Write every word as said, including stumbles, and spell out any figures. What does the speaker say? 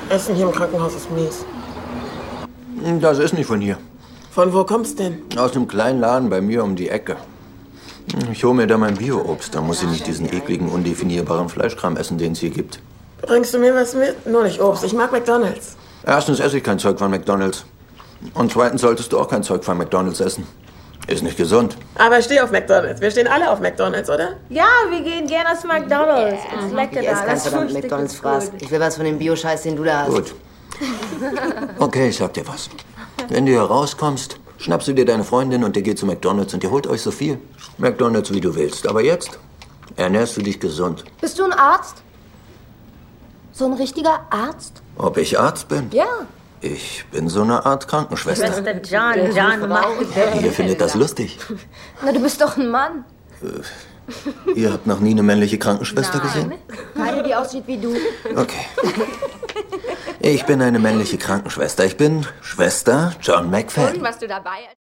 Essen hier im Krankenhaus ist mies. Das ist nicht von hier. Von wo kommst denn? Aus einem kleinen Laden bei mir um die Ecke. Ich hole mir da mein Bio-Obst. Da muss ich nicht diesen ekligen, undefinierbaren Fleischkram essen, den es hier gibt. Bringst du mir was mit? Nur nicht Obst. Ich mag McDonald's. Erstens esse ich kein Zeug von McDonald's. Und zweitens solltest du auch kein Zeug von McDonald's essen. Ist nicht gesund. Aber ich stehe auf McDonald's. Wir stehen alle auf McDonald's, oder? Ja, wir gehen gerne aus McDonald's. Yeah. Ist lecker Ich esse da. ganz Das verdammt Frühstück McDonald's ist Fraß. gut. Ich will was von dem Bio-Scheiß, den du da hast. Gut. Okay, ich sag dir was. Wenn du hier rauskommst, schnappst du dir deine Freundin und ihr geht zu McDonald's und ihr holt euch so viel McDonald's, wie du willst. Aber jetzt ernährst du dich gesund. Bist du ein Arzt? So ein richtiger Arzt? Ob ich Arzt bin? Ja. Ich bin so eine Art Krankenschwester. Schwester John, John macht. Ihr findet das lustig. Na, du bist doch ein Mann. Ihr habt noch nie eine männliche Krankenschwester gesehen? Keine, die aussieht wie du. Okay. Ich bin eine männliche Krankenschwester. Ich bin Schwester John McFadden. Was du dabei